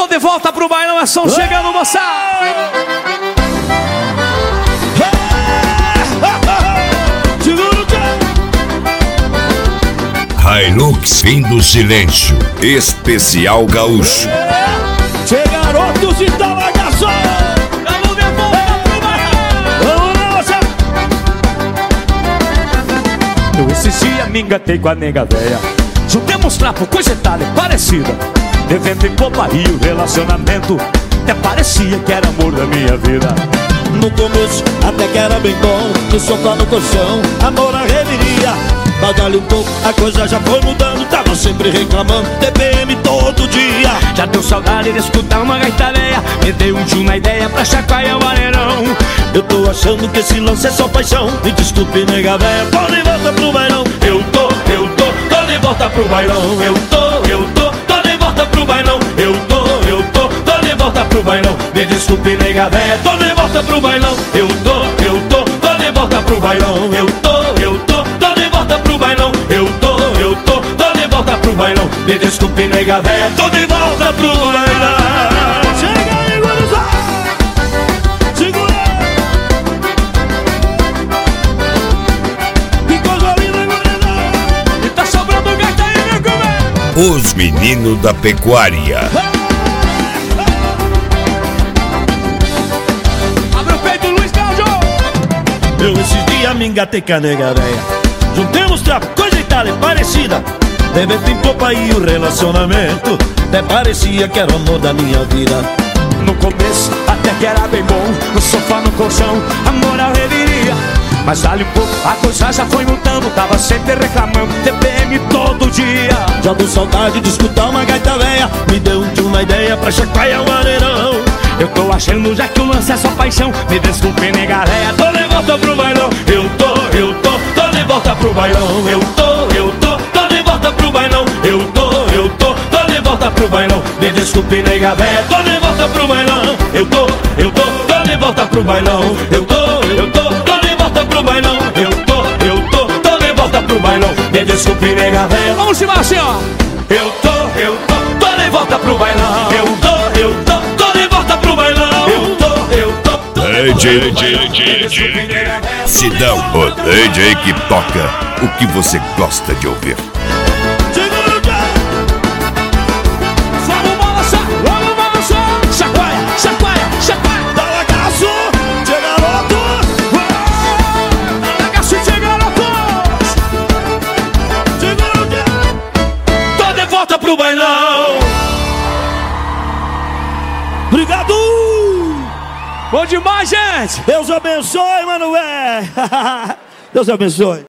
Tô de volta pro bailão, é som chegando, moçada. Hilux Fim do Silêncio, especial gaúcho. Tchê, garotos e talagação. Vamos de volta pro bailão. Vamos lá, Eu esses dias me engatei com a nega véia. Juntemos trapo, coisa e tal, parecida. Devendo em popa e o relacionamento até parecia que era amor da minha vida. no começo até que era bem bom, no sofá, no colchão, amor à reveria. Mas dali um pouco a coisa já foi mudando, tava sempre reclamando, TPM todo dia. Já deu saudade de escutar uma gaita véia, me deu um tio na ideia pra chacoalhar o vaneirão. Eu tô achando que esse lance é só paixão, me desculpe nega véia, tô de volta pro bailão. Eu tô de volta pro bailão. Eu tô de volta pro bailão. Eu tô de volta pro bailão. Me desculpe nega véia, tô de volta pro bailão. Eu tô de volta pro bailão. Eu tô de volta pro bailão. Eu tô de volta pro bailão. Me desculpe nega véia, tô de volta pro bailão. Chega aí, gurizada, segura. Que coisa linda, gurizada. E tá sobrando gaita aí, meu comé. Os meninos da pecuária. Abre o peito, Luiz Cláudio. Eu esses dias me engatei com a nega véia. Juntemos trapo, coisa e tal, é parecida. Bebê tem popa e o relacionamento até parecia que era o amor da minha vida. No começo até que era bem bom, no sofá, no colchão, amor à reveria. Mas dali um pouco a coisa já foi mudando, tava sempre reclamando, TPM todo dia. Já deu saudade de escutar uma gaita véia, me deu uma ideia pra chacoalhar o vaneirão. Eu tô achando já que o lance é só paixão, me desculpe nega véia, tô de volta pro bailão. Eu tô de volta pro bailão. Eu tô de volta pro bailão. Eu tô de volta pro bailão. Me desculpe nega véia, tô de volta pro bailão. Eu tô de volta pro bailão. Eu tô de volta pro bailão. Eu tô de volta pro bailão. Me desculpe nega véia. Vamos embora assim, ó. Eu tô de volta pro bailão. Eu tô de volta pro bailão. Eu tô Sidão, o DJ que toca o que você gosta de ouvir. segura o pé. Vamos balançar, chacoalha, chacoalha, chacoalha. Dá lagaço, tchê garoto. Lagaço de garotos. Segura o pé. Tô de volta pro bailão. Obrigado. Bom demais, gente. Deus abençoe, Manoel. Deus abençoe.